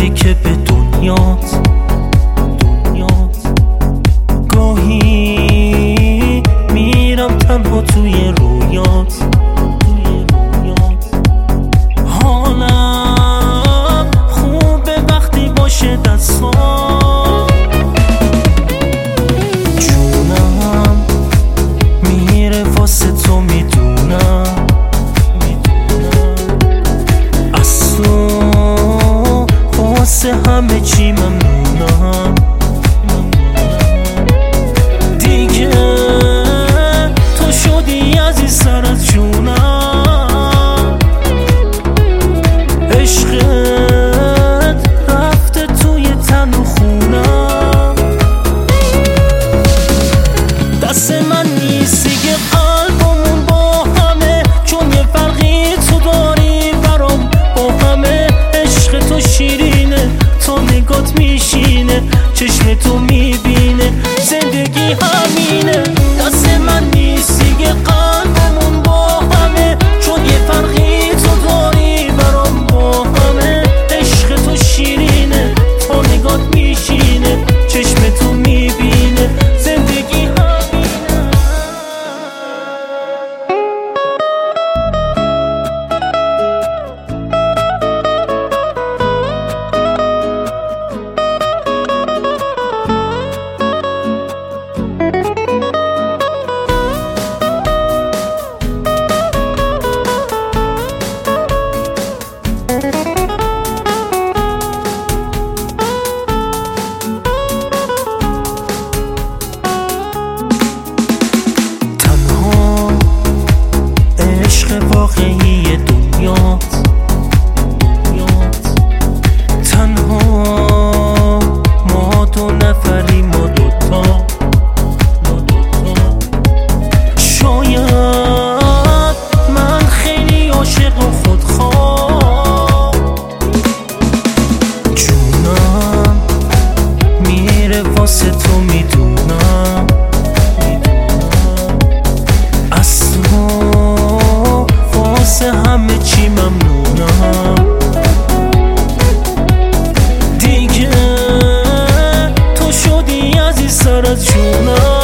کردی که به دنیات گاهی میرم تنها توی رویات حالم خوبه وقتی باشه دستات جونم میره واسه تو میدونم از تو واسه همه چی ممنونم دیگه تو شدی عزیز سر از جونم عشقت رفته توی تن و خونم دست من نیستی که قلبمون با همه چون یه فرقی تو داری برام با همه عشق تو شیرینه تا نگات میشینه چشم تو میبینه زندگی همینه دست من نیستی که قلبمون با همه چون یه فرقی تو داری برام با همه عشق تو شیرینه تا نگات میشینه چشم تو میبینه زندگی همینه واقعی دنیات تنها ما دو نفری ما دوتا شاید من خیلی عاشق و خودخواه جونم میره واسه تو میدونم از تو واسه همه چی ممنونم دیگه تو شدی عزیز سر از جونم